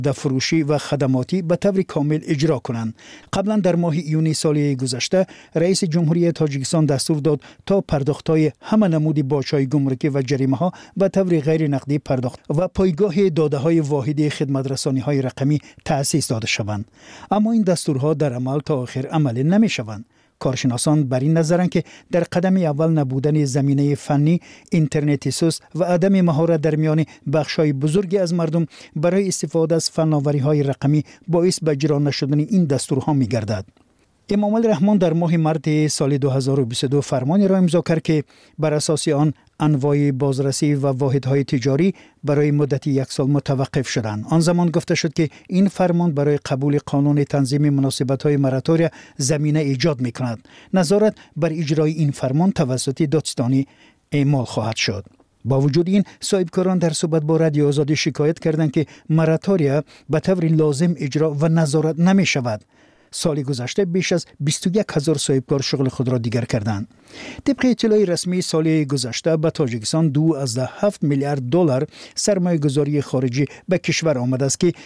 فروشی و خدماتی به طور کامل اجرا کنند. قبلا در ماه ایونی سال گذشته رئیس جمهوری تاجیکستان دستور داد تا پرداخت‌های همه نمود باج‌های گمرکی و جریمه‌ها به طور غیر نقدی پرداخت و پایگاه داده‌های واحدی خدمت‌رسانی‌های رقمی تأسیس داده شوند. اما این دستورها در عمل تا آخر عملی نمی‌شوند. کارشناسان بر این نظرند که در قدم اول نبودن زمینه فنی، اینترنت سوست و عدم مهارت در میان بخش‌های بزرگی از مردم برای استفاده از فناوری‌های رقمی باعث به اجرا نشدن این دستورها می‌گردد. امام علی رحمان در ماه مارس سال 2022 فرمانی را امضا کرد که بر اساس آن انواع بازرسی و واحدهای تجاری برای مدت 1 سال متوقف شدند. آن زمان گفته شد که این فرمان برای قبول قانون تنظیم مناسبت‌های مراتوری زمینه ایجاد می‌کند. نظارت بر اجرای این فرمان توسط دادستانی اعمال خواهد شد. با وجود این صاحبکاران در صحبت با رادیو آزادی شکایت کردند که مراتوری به طور لازم اجرا و نظارت نمی‌شود. سال گذشته بیش از 21,000 صاحبکار شغل خود را دیگر کردند. طبق اطلاع رسمی سال گذشته به تاجیکستان 2.7 میلیارد دلار سرمایه گذاری خارجی به کشور آمده است که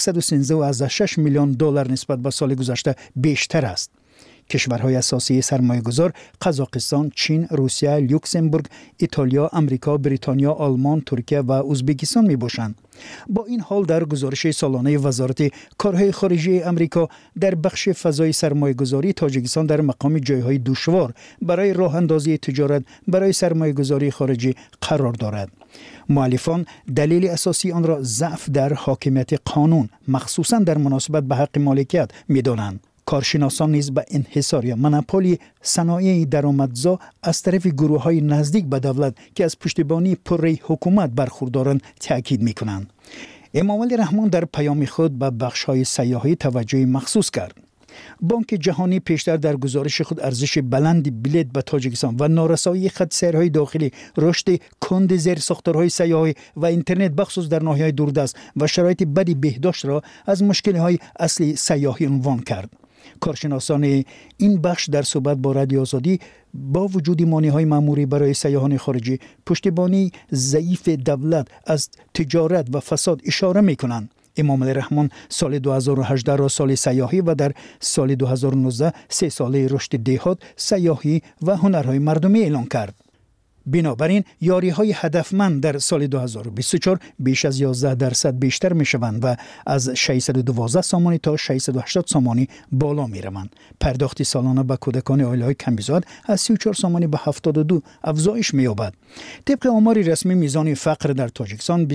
113.6 میلیون دلار نسبت به سال گذشته بیشتر است. کشورهای اساسی سرمایه گذار قزاقستان، چین، روسیه، لوکزامبورگ، ایتالیا، امریکا، بریتانیا، آلمان، ترکیه و ازبکستان می باشند. با این حال در گزارش سالانه وزارت کارهای خارجی امریکا در بخش فضای سرمایه گذاری تاجیکستان در مقام جایهای دشوار برای راه اندازی تجارت برای سرمایه گذاری خارجی قرار دارد. مؤلفان دلیل اساسی آن را ضعف در حاکمیت قانون مخصوصاً در مناسبت به حق مالکیت می دانند. کارشناسان نیز به انحصار یا مونوپولی صنایع درآمدزا از طرف گروه‌های نزدیک به دولت که از پشتیبانی پره‌ای حکومت برخوردارند تاکید می‌کنند. امام علی رحمان در پیام خود به بخش‌های سیاحی توجه مخصوص کرد. بانک جهانی پیشتر در گزارش خود ارزش بلند بلیط به تاجیکستان و نارسایی خط سیرهای داخلی، رشد کند زیرساختارهای سیاحی و اینترنت بخصوص در ناحیه‌های دوردست و شرایط بدی بهداشت را از مشکل‌های اصلی سیاحی عنوان کرد. کارشناسان این بخش در صحبت با رادیو آزادی با وجود مانع‌های مأموری برای سیاحان خارجی، پشتیبانی ضعیف دولت از تجارت و فساد اشاره می‌کنند. امام علی رحمان سال 2018 را سال سیاحی و در سال 2019 3 ساله رشد دهات، سیاحی و هنرهای مردمی اعلان کرد. بنابراین یاری‌های هدفمند در سال 2024 بیش از 11% بیشتر می‌شوند و از 612 سامانی تا 680 سامانی بالا می‌روند. پرداخت سالانه به کودکان عائله‌های کم‌بیزاد از 34 سامانی به 72 افزایش می‌یابد. طبق آمار رسمی میزان فقر در تاجیکستان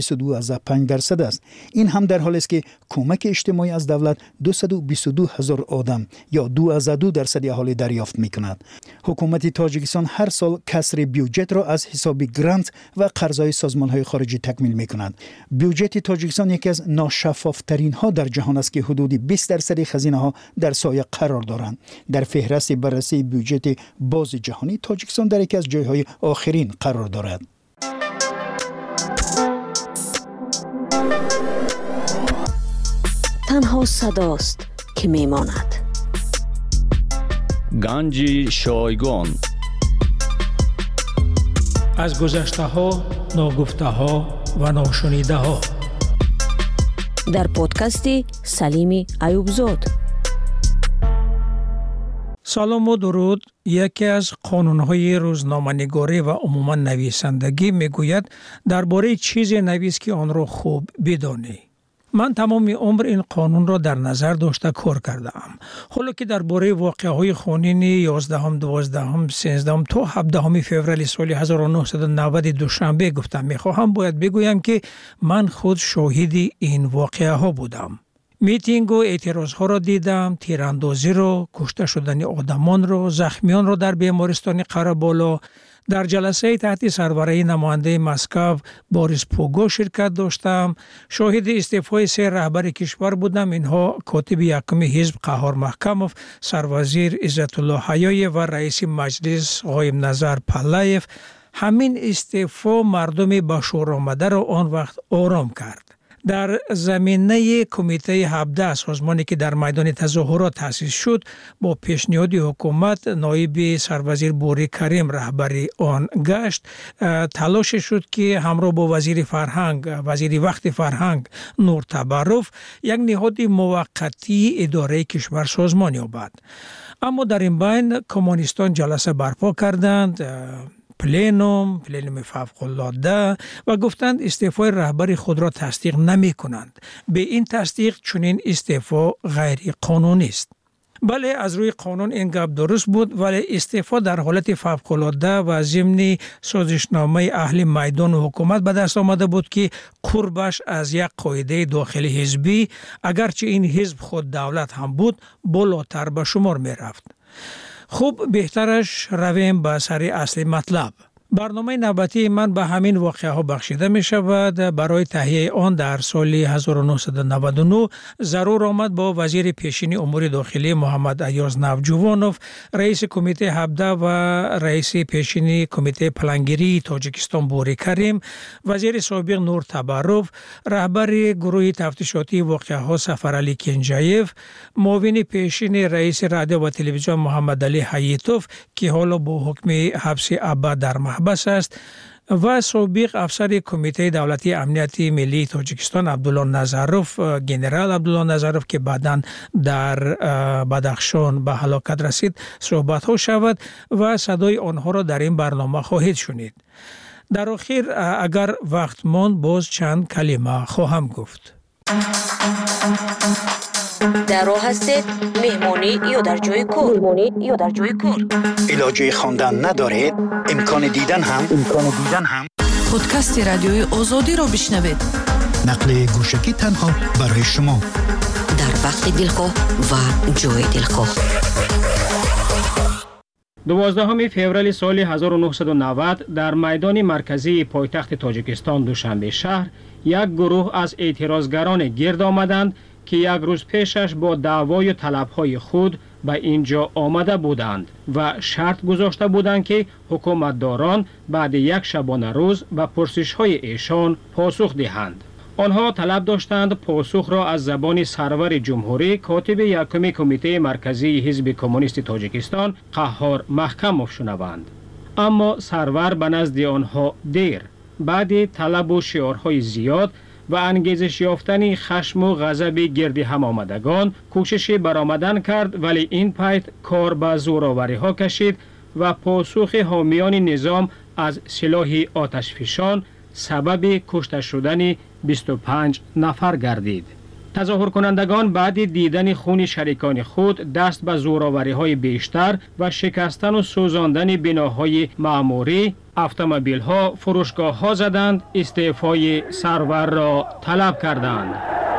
22.5% است. این هم در حالی است که کمک اجتماعی از دولت 222,000 آدم یا 2.2% اهالی دریافت می‌کند. حکومت تاجیکستان هر سال کسر بودجه را از حساب گرانت و قرضهای سازمان‌های خارجی تکمیل می‌کند. بودجه تاجیکستان یکی از ناشفاف‌ترین ها در جهان است که حدود 20% خزینه‌ها در سایه قرار دارند. در فهرست بررسی بودجه باز جهانی تاجیکستان در یکی از جای‌های آخرین قرار دارد. تنها صداست که میماند. گنج شایگان از گذشته ها، ناگفته ها و ناشنیده ها در پادکست سلیم ایوبزاد. سلام و درود. یکی از قانون‌های روزنامه‌نگاری و عموما نویسندگی میگوید درباره چیزی نویس که آن را خوب بدانی. من تمام عمر این قانون را در نظر داشته کار کردم. حالا که درباره واقعه‌های خونین 11 12 13 تا 17 فوریه سال 1990 دوشنبه گفتم می‌خواهم باید بگویم که من خود شاهد این واقعه‌ها بودم. میتینگ و اعتراض‌ها را دیدم، تیراندازی را، کشته شدن آدمان را، زخمیان را در بیمارستان قره‌بالا. در جلسه تحت سربرای نماینده مسکو باریس پوگو شرکت داشتم. شاهد استعفای 3 رهبر کشور بودم. اینها کاتب یکم حزب قهار محکموف، سروزیر عزت الله حیای و رئیس مجلس قایم نظر پلایف. همین استعفا مردم به شور آمده را آن وقت آرام کرد. در زمینه کمیته 17 سازمانی که در میدان تظاهرات تأسیس شد با پیشنهاد حکومت نایب سروزیر بوری کریم رهبری آن گشت، تلاش شد که همراه با وزیر وقت فرهنگ نور تبرف یک نهاد موقتی اداره کشور سازمان یابد. اما در این بین کمونیستان جلسه برپا کردند، پلنوم فوق‌العاده، و گفتند استعفای رهبر خود را تصدیق نمی کنند. به این تصدیق چنین استعفا غیر قانونی است. بله، از روی قانون این گپ درست بود، ولی استعفا در حالت فوق‌العاده و ضمن سازشنامه اهل میدان و حکومت به دست آمده بود که قربش از یک قاعده داخلی حزبی، اگرچه این حزب خود دولت هم بود، بالاتر به شمار می رفت. خوب، بهترش رویم به سر اصل مطلب. برنامه نوبتی من به همین واقعه ها بخشیده می شود. برای تهیه آن در سال 1999 ضرور آمد با وزیر پیشین امور داخلی محمد ایاز نوجوانوف، رئیس کمیته 17 و رئیس پیشین کمیته پلانگیری تاجیکستان بوری کریم، وزیر سابق نور تبرف، رهبر گروه تفتیشاتی واقعه ها سفرعلی کنجایف، معاون پیشین رئیس رادیو و تلویزیون محمد علی حییتوف که حالا با حکم حبس ابد در بس است، و سابق افسر کمیته دولتی امنیت ملی تاجیکستان عبدالله نظروف، گنرال عبدالله نظروف که بعداً در بدخشان به هلاکت رسید صحبت ها شود و صدای آنها را در این برنامه خواهید شنید. در آخر اگر وقت ماند باز چند کلمه خواهم گفت. در راه هستید، مهمانی یا در جای کار. علاجه خواندن ندارید؟ امکان دیدن هم پادکست رادیوی آزادی را بشنوید. نقل گوشکی تنها برای شما در وقت دلخواه و جای دلخواه. 12 فوریه سال 1990 در میدان مرکزی پایتخت تاجیکستان دوشنبه شهر یک گروه از اعتراضگران گرد آمدند که یک روز پیشش با دعوای و طلبهای خود به اینجا آمده بودند و شرط گذاشته بودند که حکومتداران بعد یک شبانه روز به پرسش‌های ایشان پاسخ دهند. آنها طلب داشتند پاسخ را از زبان سرور جمهوری کاتب یکم کمیته مرکزی حزب کمونیست تاجیکستان قهار محکم شنوند. اما سرور به نزد آنها دیر، بعد طلب و شعارهای زیاد و انگیزش یافتن خشم و غضب گرد هم آمدگان کوشش برآمدن کرد، ولی این پایت کار به زورآوری ها کشید و پاسخ حامیان نظام از سلاح آتشفشان سبب کشته شدن 25 نفر گردید. تظاهر کنندگان بعد دیدن خون شریکان خود دست به زورآوری های بیشتر و شکستن و سوزاندن بناهای معموری، اتومبیل ها، فروشگاه ها زدند، استعفای سرور را طلب کردند.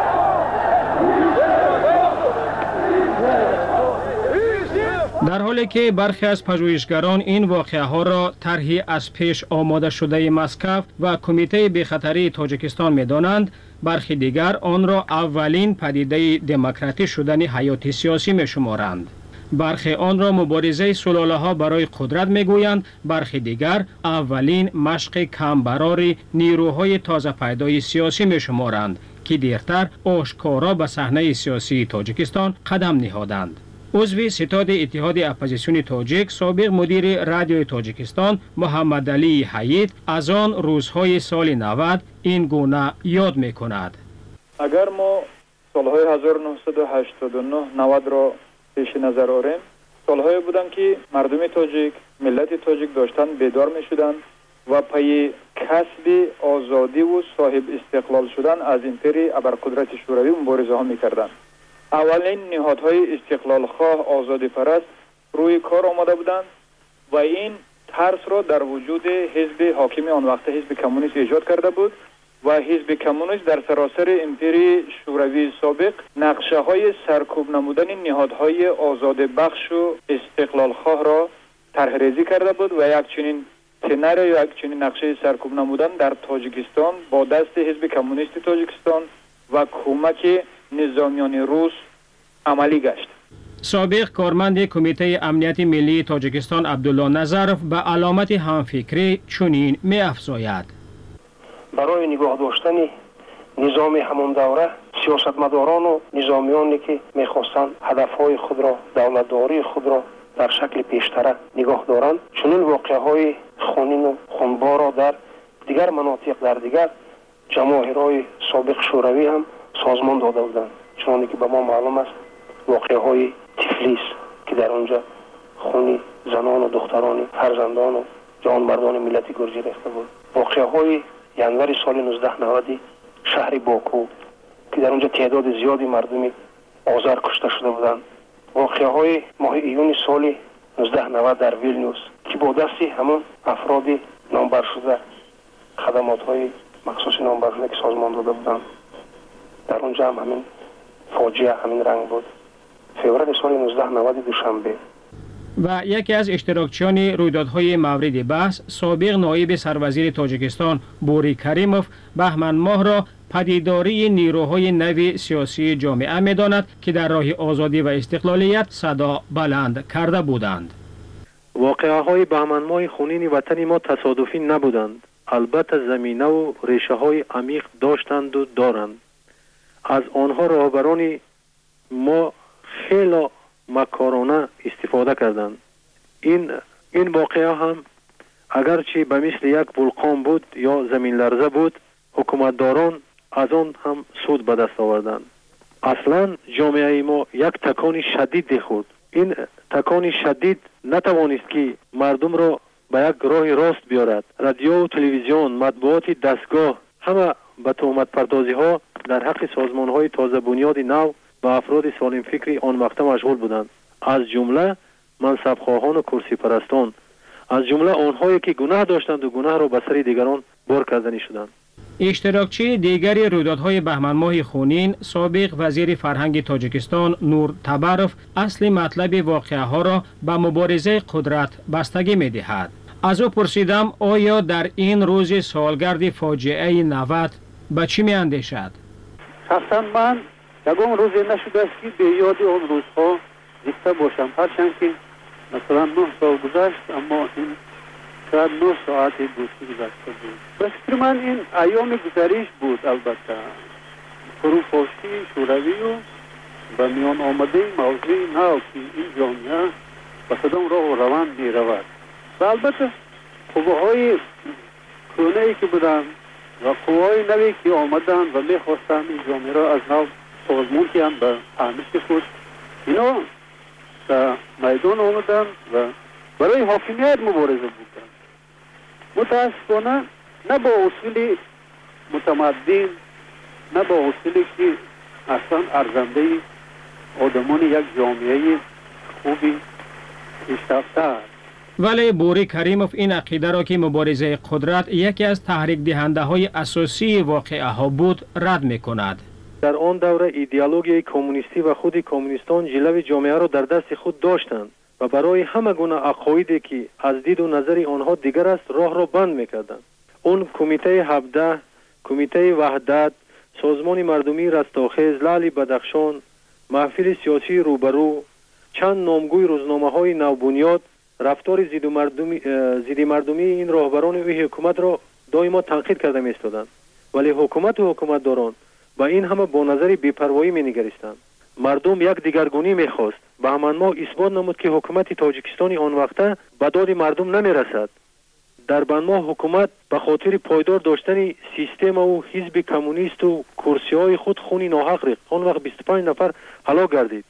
در حالی که برخی از پژوهشگران این واقعه ها را طرحی از پیش آماده شده مسکو و کمیته بی‌خطری تاجیکستان می‌دانند، برخی دیگر آن را اولین پدیده دموکراتی شدن حیات سیاسی می‌شمارند. برخی آن را مبارزه سلاله‌ها برای قدرت می‌گویند، برخی دیگر اولین مشق کمبرار نیروهای تازه پیدای سیاسی می‌شمارند که دیرتر آشکارا به صحنه سیاسی تاجیکستان قدم نهادند. عضو ستاد اتحاد اپوزیسیون تاجیک، سابق مدیر رادیوی تاجیکستان محمد علی حیید از آن روزهای سال 90 این گونه یاد می‌کند. اگر ما سالهای 1989 90 را پیش نظر آوریم، سالهایی بودند که مردم تاجیک، ملت تاجیک داشتن بیدار می‌شدند و پای کسب آزادی و صاحب استقلال شدن از امپری ابرقدرت شوروی مبارزه ها می‌کردند. اولین نهادهای استقلال خواه آزادی پرست روی کار آمده بودند و این ترس را در وجود حزب حاکم آن وقت حزب کمونیست ایجاد کرده بود و حزب کمونیست در سراسر امپری شوروی سابق نقشه های سرکوب نمودن نهادهای آزاد بخش و استقلال خواه را طرح ریزی کرده بود و یک چنین سناریو یا یک چنین نقشه سرکوب نمودن در تاجیکستان با دست حزب کمونیست تاجیکستان و کمک نظامیان روس عملی گشت. سابق کارمند کمیته امنیت ملی تاجیکستان عبدالله نظروف به علامت همفکری چنین می افزاید: برای نگاه داشتن نظام همون دوره سیاستمداران و نظامیانی که میخواستند هدفهای خود را، دولتداری خود را در شکل پیشتره نگاه دارند، چنین واقعه‌های خونین و خونبار را در دیگر مناطق، در دیگر جماهیرهای سابق شوروی هم سازمان داده بودند. چون که به ما معلوم است واقعه‌های تفلیس که در آنجا خون زنان و دختران، فرزندان و جوانمردان ملت گرجی ریخته بود. واقعه‌های ینور سال 1990 شهر باکو که در اونجا تعداد زیادی مردم آذر کشته شده بودند. واقعه‌های ماه ایون سال 1990 در ویلنیوس که با دستی همون افراد نامبر شده، خدمات‌های مخصوص نامبر شده که سازمان داده بودند، در اونجا هم همین فاجعه همین رنگ بود. فوریه سال 1990 دوشنبه. و یکی از اشتراکچیان رویدادهای مورد بحث، سابق نایب سروزیر تاجیکستان بوری کریموف بهمن ماه را پدیداری نیروهای نو سیاسی جامعه می‌داند که در راه آزادی و استقلالیت صدا بلند کرده بودند. واقعه‌های بهمن ماه خونین وطن ما تصادفی نبودند. البته زمینه و ریشه‌های عمیق داشتند و دارند. از آنها رهبران ما خیلی مکارانه استفاده کردند. این واقعه هم اگرچه به مثل یک ولکان بود یا زمین لرزه بود، حکومتداران از آن هم سود به دست آوردند. اصلا جامعه ما یک تکان شدید خورد. این تکان شدید نتوانست که مردم را به یک راه راست بیارد. رادیو و تلویزیون، مطبوعات دستگاه همه به تهمت پردازی ها در حق سازمان های تازه بنیاد نو و افراد سالم فکری آن وقت مشغول بودند، از جمله منصب خواهان و کرسی پرستان، از جمله آنهایی که گناه داشتند و گناه را به سر دیگران بار کردنی شدند. اشتراکچی دیگری رویدادهای بهمن ماه خونین، سابق وزیر فرهنگ تاجیکستان نور تبروف اصل مطلب واقعه ها را به مبارزه قدرت بستگی می دهد. از او پرسیدم آیا در این روز سالگرد فاجعه 90 به چی می اندیشد؟ شخصا من یکم روزی نشده است که به یاد آن روزها زنده باشم، هرچند که مثلا 9 سال گذشت، اما این شاید 9 ساعت بود که گذشته بود. به فکر من این ایام گذریش بود. البته فروپاشی شوروی و به میان آمده موضوع نو که این جامعه به کدام راه و روند می رود و البته قوه‌های کهنه‌ای که بودند و قوه‌های نوی که آمدند و می خواستند این جامعه را از نو سازمان کنند به فهمش خود، اینا در میدان آمدند و برای حاکمیت مبارزه بودند. متاسفانه نه با اصول متمدن، نه با اصولی که اصلا ارزنده آدمان یک جامعه خوبی پیشرفته است. ولی بوری کریموف این عقیده را که مبارزه قدرت یکی از تحریک دهنده های اساسی واقعه ها بود رد می کند. در آن دوره ایدئولوژی کمونیستی و خود کمونیستان جلو جامعه را در دست خود داشتند و برای همه گونه عقایدی که از دید و نظر آنها دیگر است راه را بند می‌کردند. اون کمیته 17، کمیته وحدت، سازمان مردمی رستاخیز، لعل بدخشان، محفل سیاسی روبرو، چند نامگوی روزنامه‌های نوبنیاد رفتار ضد مردمی این راهبران و حکومت را دائما تنقید کرده می‌ایستادند. ولی حکومت و حکومتداران با این همه با نظر بی‌پروایی می‌نگریستند. مردم یک دیگرگونی می‌خواست. بهمن ماه اثبات نمود که حکومت تاجیکستان آن وقته به داد مردم نمی‌رسد. در بهمن ماه حکومت به خاطر پایدار داشتن سیستم و حزب کمونیست و کرسی‌های خود خون ناحق ریخت. آن وقت 25 نفر هلاک گردید.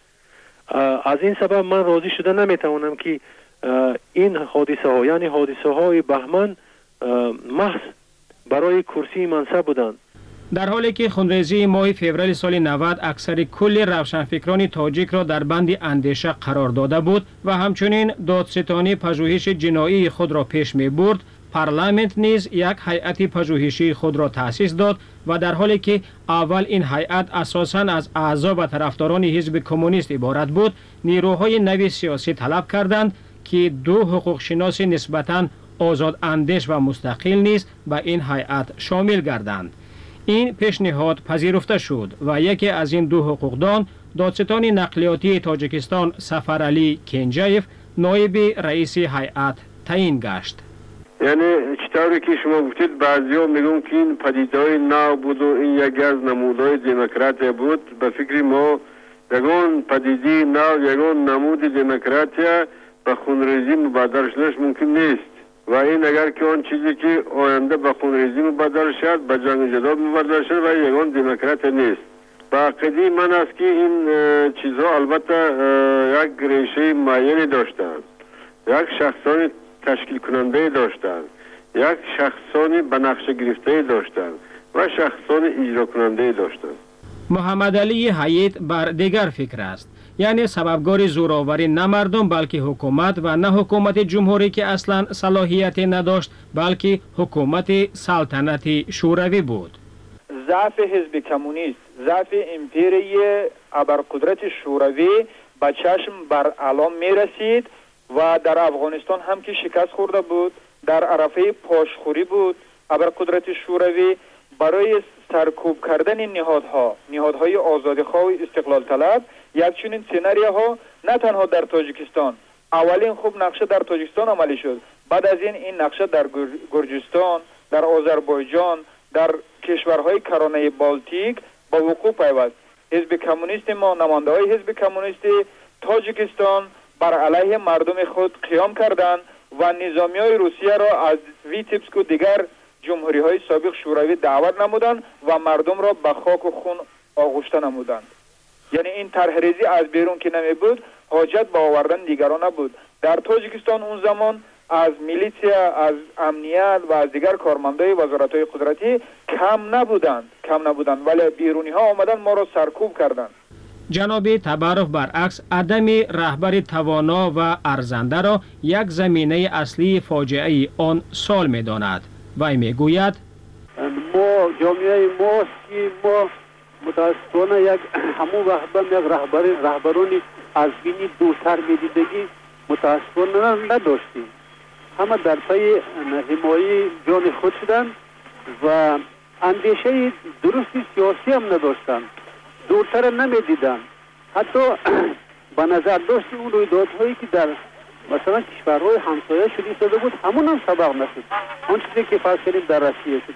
از این سبب من راضی شده نمی‌توانم که این حادثه ها، یعنی حادثه های بهمن، محض برای کرسی منصب بودند. در حالی که خونریزی ماه فوریه سال 90 اکثر کل روشنفکران تاجیک را در بند اندیشه قرار داده بود و همچنین دادستانی پژوهش جنایی خود را پیش می برد، پارلمانت نیز یک هیئت پژوهشی خود را تأسیس داد و در حالی که اول این هیئت اساساً از اعضا و طرفداران حزب کمونیست عبارت بود، نیروهای نو سیاسی طلب کردند که 2 حقوق شناس نسبتاً آزاد اندیش و مستقل نیز به این هیئت شامل گردند. این پیشنهاد پذیرفته شد و یکی از این 2 حقوقدان، دادستان نقلیاتی تاجیکستان سفر علی کنجایف، نایب رئیس هیئت تعیین گشت. یعنی چطوری که شما گفتید بعضیا میگن که این پدیده‌های نو بود و این یکی از نمودهای دموکراسی بود. به فکر ما یگان پدیده نو، یگان نمود دموکراسی به خونریزی مبادر شدنش ممکن نیست و این اگر که آن چیزی که آینده به خونریزی مبادر شد به جنگ جدال مبادر شد و یگان دموکراسی نیست. با عقیده من است که این چیزها البته یک ریشه معینی داشتند، یک شخصان تشکیل کننده داشتند، یک شخصانی به نقشه گرفته داشتند و شخصان اجرا کننده داشتند. محمد علی حیات بر دیگر فکر است، یعنی سببگار زوراوری نه مردم بلکه حکومت و نه حکومت جمهوری که اصلا صلاحیت نداشت بلکه حکومت سلطنتی شوروی بود. ضعف حزب کمونیست، ضعف امپیری ابرقدرت شوروی به چشم بر علام می رسید و در افغانستان هم که شکست خورده بود، در عرفه پاشخوری بود. ابرقدرت شوروی برای سرکوب کردن نهادهای آزادیخواه و استقلال طلب یک چنین سناریوها نه تنها در تاجیکستان، اولین خوب نقشه در تاجیکستان عملی شد، بعد از این نقشه در گرجستان، در آذربایجان، در کشورهای کرانه بالتیک با وقوع پیوست. حزب کمونیست ما، نماینده‌های حزب کمونیست تاجیکستان بر علیه مردم خود قیام کردند و نظامیای روسیه را از ویتیبسک و دیگر جمهوری‌های سابق شوروی دعوت نمودند و مردم را به خاک و خون آغشته نمودند. یعنی این طرحریزی از بیرون که نمی بود، حاجت به آوردن دیگران نبود. در تاجیکستان اون زمان از میلیسیا، از امنیت و از دیگر کارمندای وزارت‌های قدرتی کم نبودند ولی بیرونی ها آمدن ما را سرکوب کردند. جناب تبارف برعکس عدم رهبر توانا و ارزنده را یک زمینه اصلی فاجعه آن سال می داند. وی می گوید ما جامعه ماست که ما متاسفانه همون وقت یک رهبرانی از بینی دورتر می دیدگی متاسفانه نداشتیم. همه در پای حمایت جان خود شدند و اندیشه درستی سیاسی هم نداشتند، دورتر نمی دیدند. حتی به نظر داشت اون رویدادهایی که در مثلا کشورهای همسایه شده بود همون هم سبق نشد. آن چیزی که فرض کردیم در روسیه شده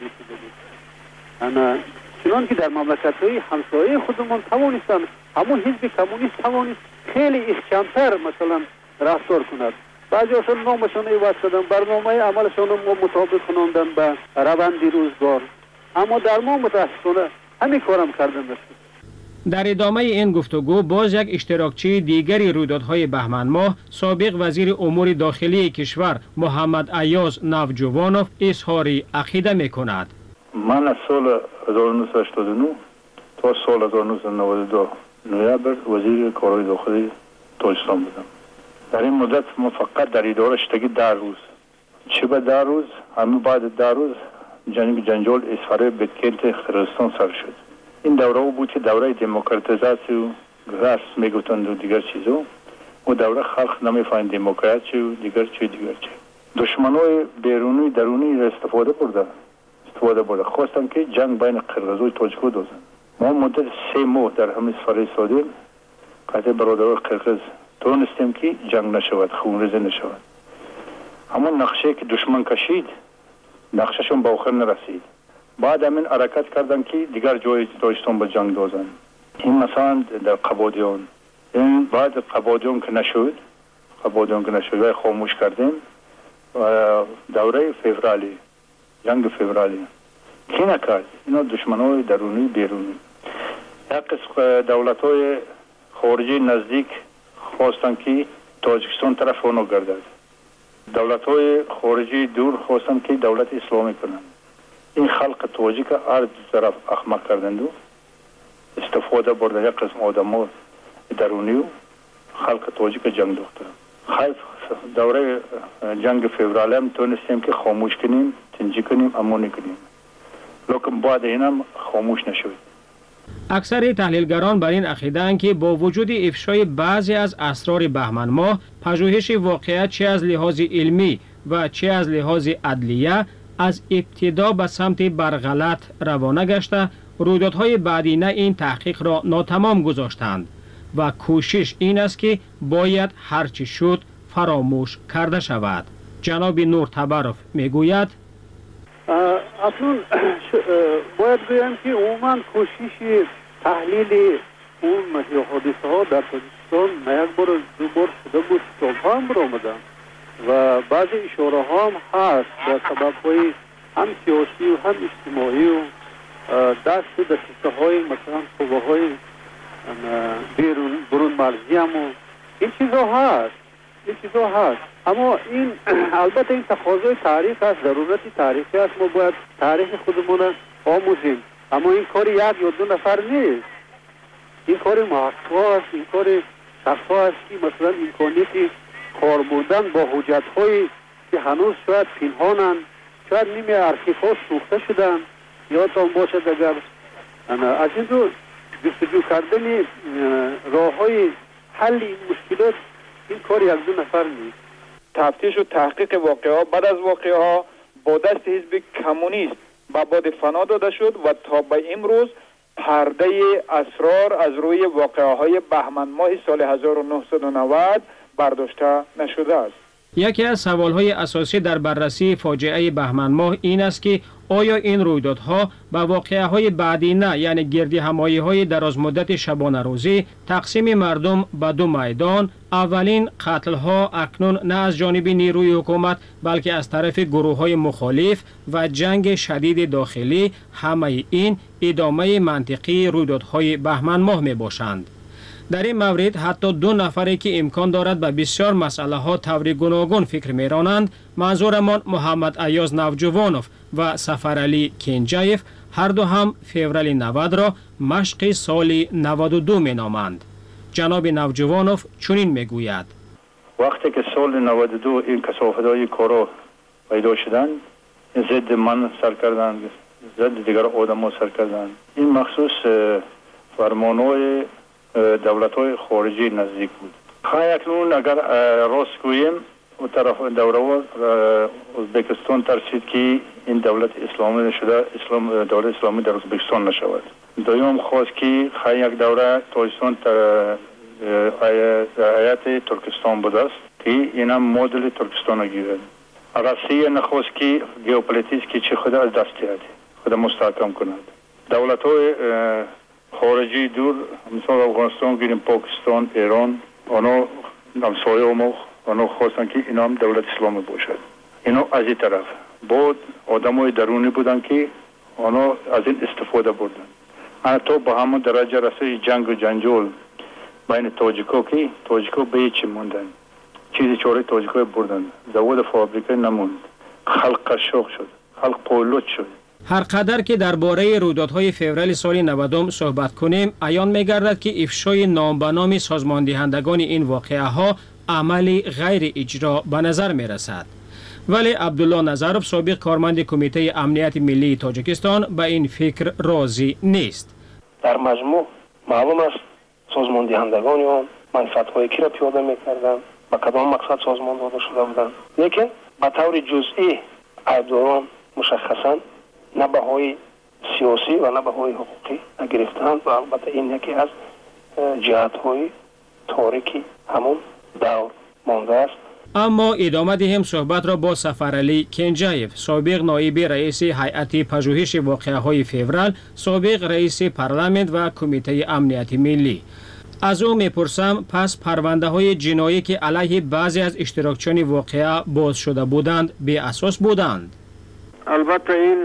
بود، چنان که در مملکت‌های همسایه خودمون توانستند همون حزب کمونیست توانست خیلی کمتر مثلا رفتار کند. بعضی‌هاشون نامشون عوض کردن، برنامه عملشون رو مطابق کناندن به روند روزگار، اما در ما متاسفانه همین کارم کردن است. در ادامه این گفتگو باز یک اشتراکچی دیگری رویدادهای بهمن ماه سابق وزیر امور داخلی کشور محمد ایاز نوجوانوف اظهار عقیده می‌کند. من از سال 1989 تا سال 1992 نوامبر وزیر کارهای داخلی تاجیکستان بودم. در این مدت ما فقط در اداره شدگی 10 روز، چه به 10 روز همین بعد 10 روز جنجال اسفاره بدکیت خرستان سر شد. این دوره بود که دوره دموکراتیزاسی و راست میگفتند و دیگر چیزا و دوره خلق نمیفهمید دموکراسی و دیگر چی. دشمنای بیرونی درونی را استفاده برده خواستن که جنگ بین قرغیز و تاجیکو دوزن. ما مدت 3 ماه در همین سفر ایستادیم، قطع برادران قرغیز تونستیم که جنگ نشود، خونریزی نشود. اما نقشه که دشمن کشید نقشهشون به آخر نرسید. بعد همین حرکت کردن که دیگر جای تاجیکستان به جنگ دوزن. این مثلا در قبادیان، این بعد قبادیان که نشد و خاموش کردیم و دوره فوریه، جنگ فوریه کی نکرد؟ اینا دشمنای درونی بیرونی. یک قسم دولت‌های خارجی نزدیک خواستن که تاجیکستان طرف اونو گردد. دولت‌های خارجی دور خواستن که دولت اسلامی کنند. این خلق تاجیک هر طرف احمق کردند و استفاده بردن یک قسم آدم‌ها درونی و خلق تاجیک جنگ دوختن. خیلی دوره جنگ فوریه هم تونستیم که خاموش کنیم، تنجی کنیم، امانی کنیم. لیکن بعد اینم خاموش نشد. اکثر تحلیلگران بر این عقیده‌اند که با وجود افشای بعضی از اسرار بهمن ماه، پژوهش واقعیت چه از لحاظ علمی و چه از لحاظ عدلیه از ابتدا به سمت برغلط روانه گشته، رویدادهای بعدینه این تحقیق را ناتمام گذاشتند و کوشش این است که باید هرچی شد فراموش کرده شود. جناب نور تبروف میگوید اکنون باید بگویم که عموما کوشش تحلیل اون حادثه ها در تاجیکستان نه یک بار دو بار شده بود، سالها هم برآمدن و بعضی اشاره ها هم هست به سبب های هم سیاسی و هم اجتماعی و دست دسته های مثلا قوه های برون مرزی هم و این چیزا هست اما این البته این تقاضای تاریخ است، ضرورت تاریخی است، ما باید تاریخ خودمون آموزیم، اما این کار یک یا دو نفر نیست، این کار محقق است، این کار شخص است که مثلا امکانیت کار بردن با حجت هایی که هنوز شاید پنهانند، شاید نیمه ارشیف ها سوخته شدن، یادتان باشد اگر از این رو جستجو کردن راه های حل این مشکلات این کار یک دو نفر نیست. تفتیش و تحقیق واقعه ها بعد از واقعه ها با دست حزب کمونیست به باد فنا داده شد و تا به امروز پرده اسرار از روی واقعه های بهمن ماه سال 1990 برداشته نشده است. یکی از سوال‌های اساسی در بررسی فاجعه بهمن ماه این است که آیا این رویدادها به واقعه‌های بعدی نه، یعنی گردی همایی‌های درازمدت شبانه روزی، تقسیم مردم به دو میدان، اولین قتل‌ها اکنون نه از جانب نیروی حکومت بلکه از طرف گروه‌های مخالف و جنگ شدید داخلی، همه این ادامه منطقی رویدادهای بهمن ماه میباشند. در این مورد حتی دو نفری که امکان دارد به بسیار مسئله ها طور گوناگون فکر میرانند، منظورمان محمد ایاز نوجوانوف و سفرعلی کنجایف، هر دو هم فوریه 90 را مشق سال 92 می نامند. جناب نوجوانوف چنین میگوید: وقتی که سال 92 این کثافت‌های کارا پیدا شدند، ضد من سر کردند، ضد دیگر آدم‌ها سر کردند. این مخصوص فرمان‌های دولت‌های خارجی نزدیک بود. اکنون اگر راست گوییم و طرف دوره ازبکستان ترسید که این دولت اسلامی نشده، دولت اسلامی در ازبکستان نشود. دوم خواست که یک دوره تاجیکستان هیئت ترکستان بود است که این هم مدل ترکستان گیرد. روسیه نخواست که ژئوپلیتیک چه خود از دست دهد، خود مستحکم کند. دولت‌های خارجی دور مثلا افغانستان گیریم، پاکستان، ایران، آنها همسایه ما آنها خواستن که اینا هم دولت اسلامی باشد. اینا از این طرف بود آدمای درونی بودن که آنها از این استفاده بردن. حتی با همون درجه رسید جنگ و جنجال بین تاجیکا که تاجیکا به هیچ موندن، چیزی چاره تاجیکا بردن، زواد فابریکه نموند، خلق قشاق شد، خلق پولوت شد. هر قدر که درباره رویدادهای فوریه سال 90 صحبت کنیم، عیان می‌گردد که افشای نام به نام سازماندهندگان این واقعه ها عملی غیر اجرا به نظر می‌رسد. ولی عبدالله نظروف، سابق کارمند کمیته امنیت ملی تاجیکستان، به این فکر راضی نیست. در مجموع معلوم است سازماندهندگان آن منفعت‌های کی را پیاده می‌کردند، با کدام مقصد سازمان داده شده بودند، لیکن به طور جزئی عیبداران مشخصاً نه بهای سیاسی و نه بهای حقوقی نگرفتند و البته این یکی از جهت‌های تاریکی همون دور مانده است. اما ادامه دهیم صحبت را با سفرعلی کنجایف، سابق نایب رئیس هیئت پژوهش واقعه‌های فوریه، سابق رئیس پارلمان و کمیته امنیت ملی. از او میپرسم پس پرونده های جنایی که علیه بعضی از اشتراکچیان واقعه باز شده بودند به اساس بودند؟ البته این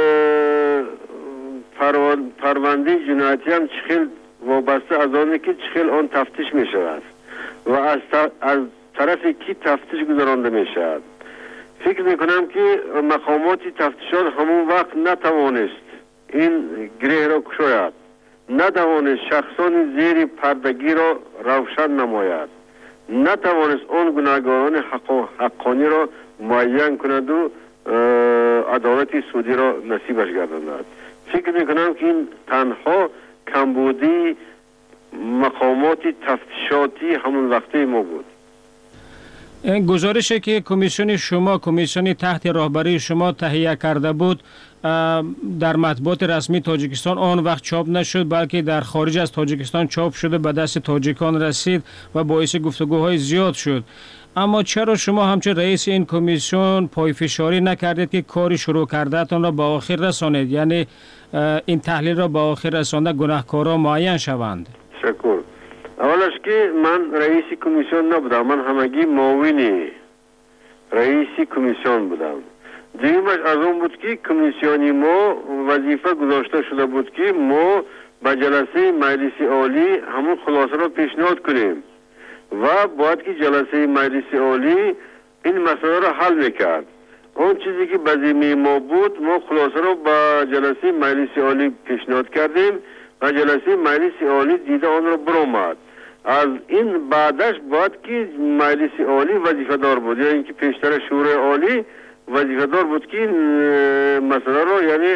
پرونده جنایتی هم چخیل وابسته از آنه که چخیل آن تفتیش می شود و از طرف کی تفتیش گذرانده می شود. فکر می کنم که مقامات تفتیشات همون وقت نتوانست این گره را کشاید، نتوانست شخصان زیر پردگی را روشن نماید، نتوانست آن گناهکاران حقانی را معین کند و عدالت سودی را نصیبش گرداند. فکر میکنم که این تنها کمبودی مقامات تفتیشاتی همون وقته ما بود. این گزارشی که کمیسیون شما، کمیسیون تحت رهبری شما تهیه کرده بود در مطبوعات رسمی تاجیکستان آن وقت چاپ نشد، بلکه در خارج از تاجیکستان چاپ شده به دست تاجیکان رسید و باعث گفتگوهای زیاد شد. اما چرا شما همچون رئیس این کمیسیون پایفشاری نکردید که کاری شروع کردهتان را به آخر رسانید، یعنی این تحلیل را به آخر رسانده گناهکاران معین شوند؟ شکر. اولش که من رئیس کمیسیون نبودم، من همگی معاون رئیس کمیسیون بودم. دیگرش از اون بود که کمیسیونی ما وظیفه گذاشته شده بود که ما به جلسه مجلس عالی همون خلاصه را پیشنهاد کنیم و باید که جلسه مجلس عالی این مسئله را حل میکرد. اون چیزی که به ذمه ما بود، ما خلاصه را به جلسه مجلس عالی پیشنهاد کردیم و جلسه مجلس عالی دیده آن را برآمد. از این بعدش باید که مجلس عالی وظیفه دار بود، یا اینکه پیشتر شورای عالی وظیفه دار بود که مسئله را یعنی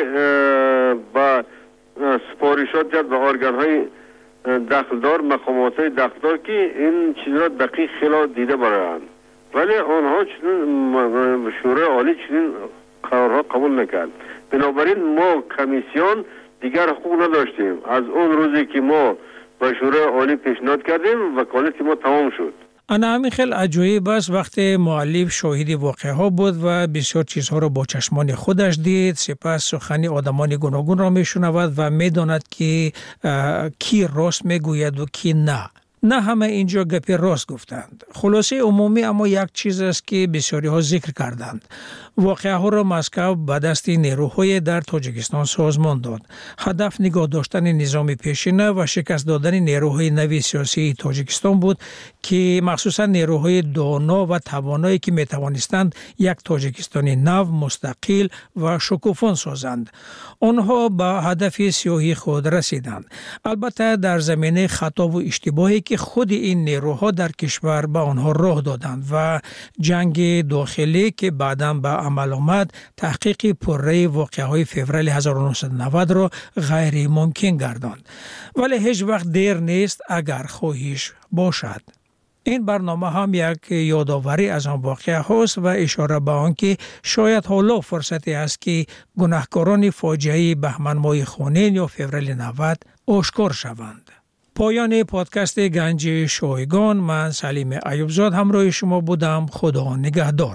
با سپارشات کرد به ارگان های دخلدار، مقامات های دخلدار که این چیز را دقیق خیلی دیده برایند، ولی آنها چنین شورای عالی چنین قرارها قبول نکرد. بنابراین ما کمیسیون دیگر حقوق نداشتیم. از اون روزی که ما به شورای عالی پیشنهاد کردیم وکالت ما تمام شد. انا همین خیلی عجایب است وقتی مؤلف شاهد واقعه ها بود و بسیار چیزها را با چشمان خودش دید، سپس سخنی آدمان گوناگون را میشنود و میداند که کی راست میگوید و کی نه. نه همه اینجا گپی راست گفتند. خلاصه عمومی اما یک چیز است که بسیاری ها ذکر کردند. واقعه ها را مسکو به دست نیروهای در تاجیکستان سازمان داد. هدف نگاه داشتن نظام پیشینه و شکست دادن نیروهای نوی سیاسی تاجیکستان بود که مخصوصا نیروهای دانا و توانایی که می توانستند یک تاجیکستانی نو، مستقل و شکوفان سازند. آنها به هدف سیاهی خود رسیدند. البته در زمینه خطا و اشتباهی که خود این نیروها در کشور به آنها راه دادند و جنگ داخلی که بعداً به عمل آمد تحقیق پرره واقعه‌های فوریه 1990 را غیر ممکن گرداند. ولی هیچ وقت دیر نیست اگر خواهش باشد. این برنامه هم یک یادآوری از آن واقعه هاست و اشاره به آن که شاید حالا فرصتی است که گناهکاران فاجعه بهمن ماه خونین یا فوریه 90 آشکار شوند. پایان پادکست گنج شایگان، من سلیم ایوبزاد همراه شما بودم. خدا نگهدار.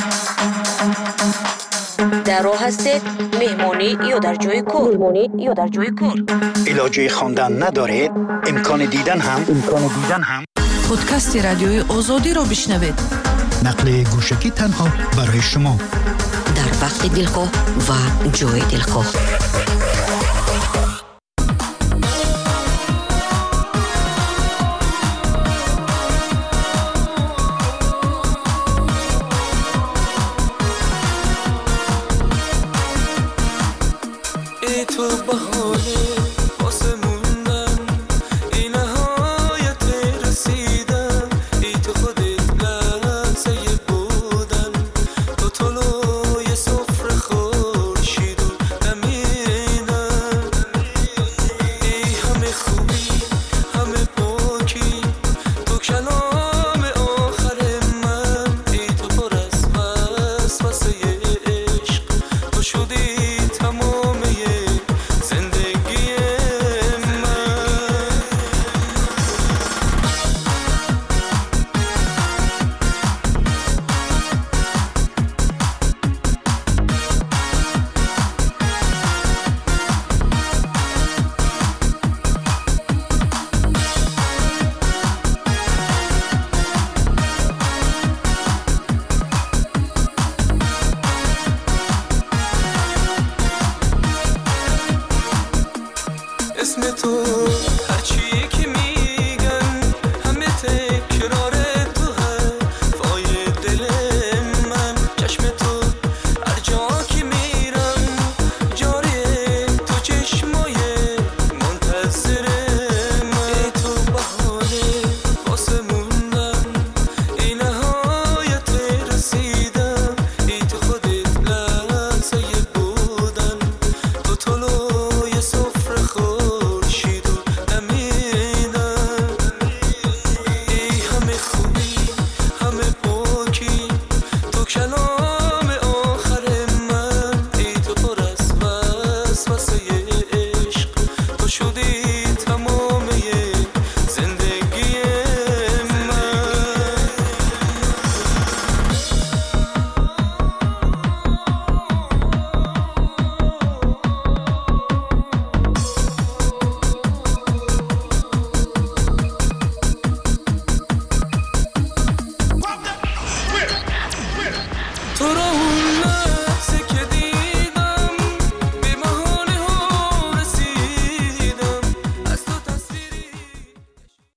در راه هستید، مهمانی یا در جای کار. علاجه خواندن ندارید؟ امکان دیدن هم پادکست رادیوی آزادی را بشنوید. نقل گوشکی تنها برای شما در وقت دلخواه و جای دلخواه.